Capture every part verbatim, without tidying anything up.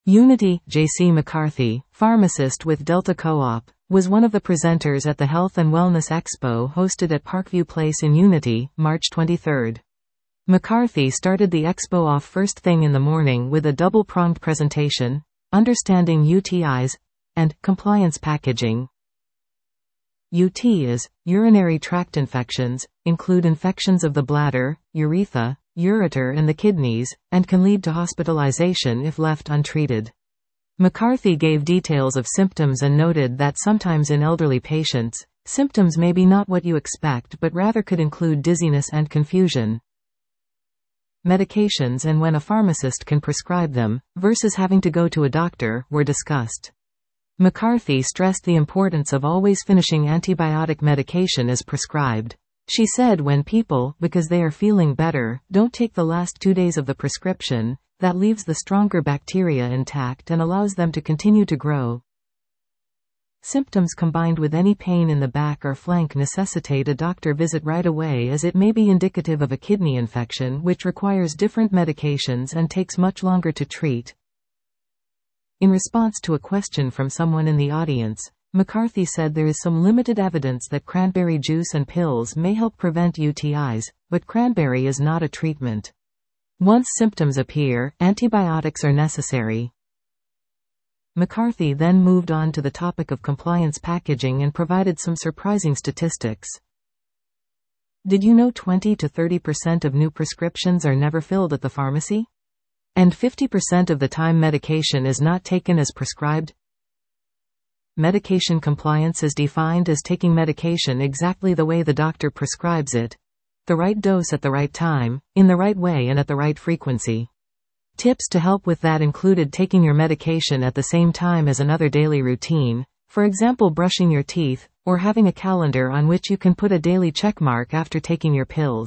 Unity, J C McCarthy, pharmacist with Delta Co-op, was one of the presenters at the Health and Wellness Expo hosted at Parkview Place in Unity, March twenty-third. McCarthy started the expo off first thing in the morning with a double-pronged presentation, Understanding U T Is, and Compliance Packaging. U T Is, urinary tract infections, include infections of the bladder, urethra, ureter and the kidneys, and can lead to hospitalization if left untreated. McCarthy gave details of symptoms and noted that sometimes in elderly patients, symptoms may be not what you expect but rather could include dizziness and confusion. Medications and when a pharmacist can prescribe them, versus having to go to a doctor, were discussed. McCarthy stressed the importance of always finishing antibiotic medication as prescribed. She said when people, because they are feeling better, don't take the last two days of the prescription, that leaves the stronger bacteria intact and allows them to continue to grow. Symptoms combined with any pain in the back or flank necessitate a doctor visit right away, as it may be indicative of a kidney infection which requires different medications and takes much longer to treat. In response to a question from someone in the audience, McCarthy said there is some limited evidence that cranberry juice and pills may help prevent U T Is, but cranberry is not a treatment. Once symptoms appear, antibiotics are necessary. McCarthy then moved on to the topic of compliance packaging and provided some surprising statistics. Did you know twenty to thirty percent of new prescriptions are never filled at the pharmacy? And fifty percent of the time medication is not taken as prescribed? Medication compliance is defined as taking medication exactly the way the doctor prescribes it. The right dose at the right time, in the right way and at the right frequency. Tips to help with that included taking your medication at the same time as another daily routine, for example brushing your teeth, or having a calendar on which you can put a daily checkmark after taking your pills.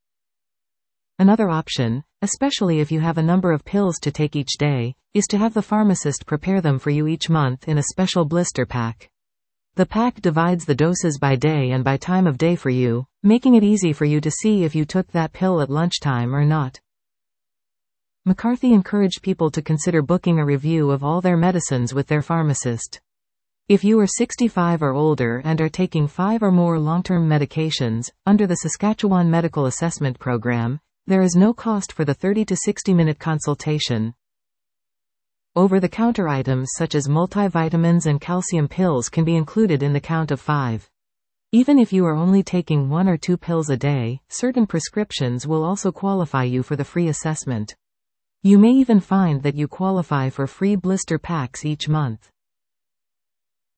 Another option, especially if you have a number of pills to take each day, is to have the pharmacist prepare them for you each month in a special blister pack. The pack divides the doses by day and by time of day for you, making it easy for you to see if you took that pill at lunchtime or not. McCarthy encouraged people to consider booking a review of all their medicines with their pharmacist. If you are sixty-five or older and are taking five or more long-term medications, under the Saskatchewan Medical Assessment Program, there is no cost for the thirty to sixty minute consultation. Over-the-counter items such as multivitamins and calcium pills can be included in the count of five. Even if you are only taking one or two pills a day, certain prescriptions will also qualify you for the free assessment. You may even find that you qualify for free blister packs each month.